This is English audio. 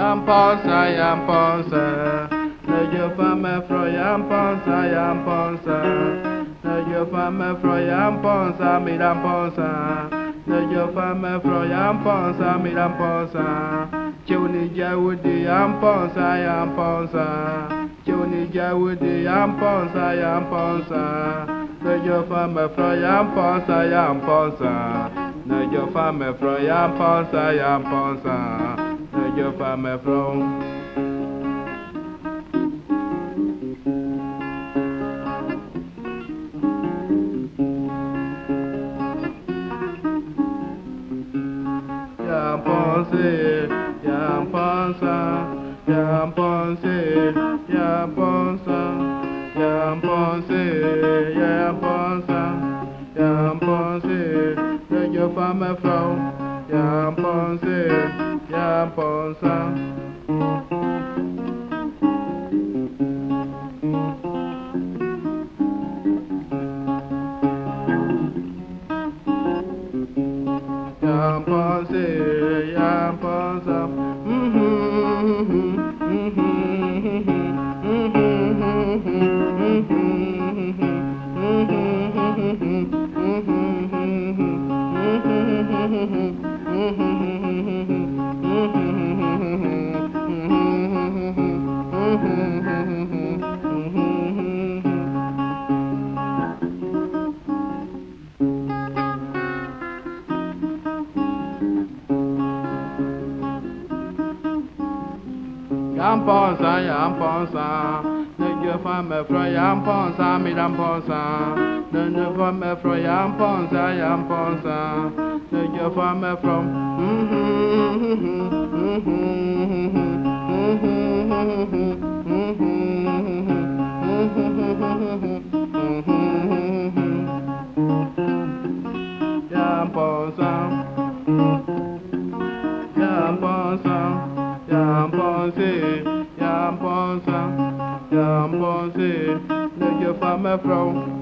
Yamponsa, no you fame fro Yamponsa, no you fame fro Yamponsa, Miramponsa, no you fame fro Yamponsa, Miramponsa, Chuni Jawudi Yamponsa, Chuni Jawudi Yamponsa, no you fame fro Yamponsa, no you fame fro Yamponsa, no you fame fro. Yamponsa, Yamponsa, Yamponsa, Yamponsa, Yamponsa, Yamponsa, let your family flow. Yamponsa, Yamponsa. Yamponsa, Yamponsa, Yamponsa, Yamponsa, no you fame fro Yamponsa, Miramponsa, no you fame fro Yamponsa, no you fame from. Yamponsa, Yamponsa, Yamponsa, Yamponsa, Yamponsa, no you fame from.